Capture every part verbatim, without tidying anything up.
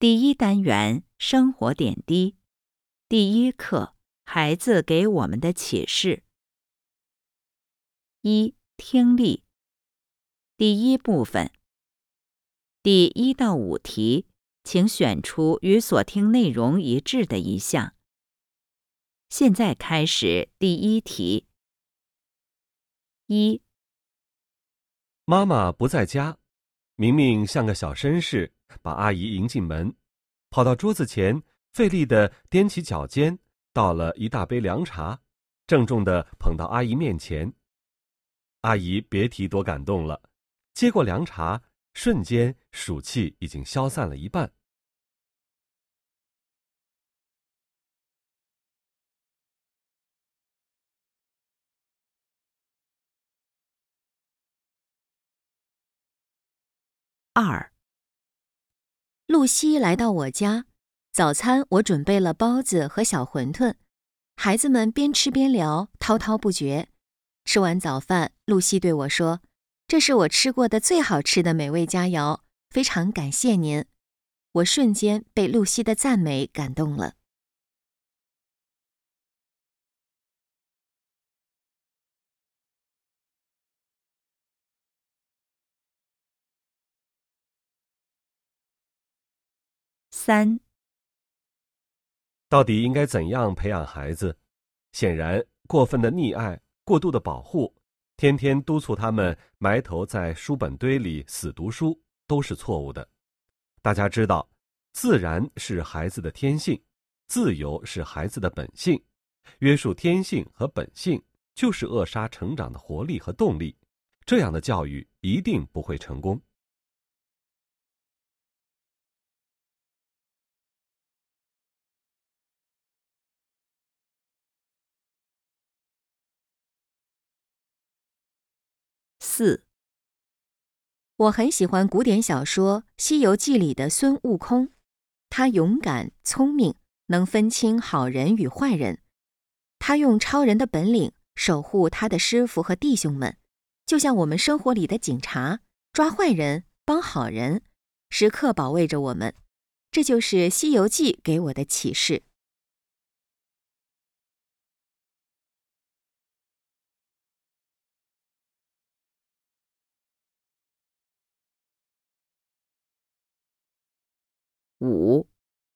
第一单元生活点滴，第一课孩子给我们的启示。一、听力。第一部分，第一到五题，请选出与所听内容一致的一项。现在开始第一题。一、 妈妈不在家，明明像个小绅士，把阿姨迎进门，跑到桌子前，费力地踮起脚尖，倒了一大杯凉茶，郑重地捧到阿姨面前。阿姨别提多感动了，接过凉茶，瞬间暑气已经消散了一半。 二、 露西来到我家，早餐我准备了包子和小馄饨，孩子们边吃边聊，滔滔不绝。吃完早饭，露西对我说：“这是我吃过的最好吃的美味佳肴，非常感谢您。”我瞬间被露西的赞美感动了。 三、 到底应该怎样培养孩子？显然，过分的溺爱、过度的保护，天天督促他们埋头在书本堆里死读书，都是错误的。大家知道，自然是孩子的天性，自由是孩子的本性，约束天性和本性，就是扼杀成长的活力和动力。这样的教育一定不会成功。 四、 我很喜欢古典小说《西游记》里的孙悟空，他勇敢、聪明，能分清好人与坏人。他用超人的本领守护他的师傅和弟兄们，就像我们生活里的警察，抓坏人，帮好人，时刻保卫着我们。这就是《西游记》给我的启示。 五、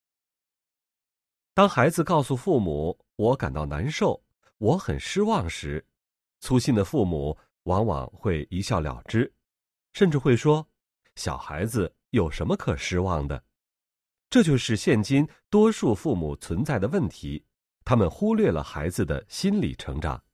当孩子告诉父母“我感到难受，我很失望”时，粗心的父母往往会一笑了之，甚至会说：“小孩子有什么可失望的？”这就是现今多数父母存在的问题，他们忽略了孩子的心理成长。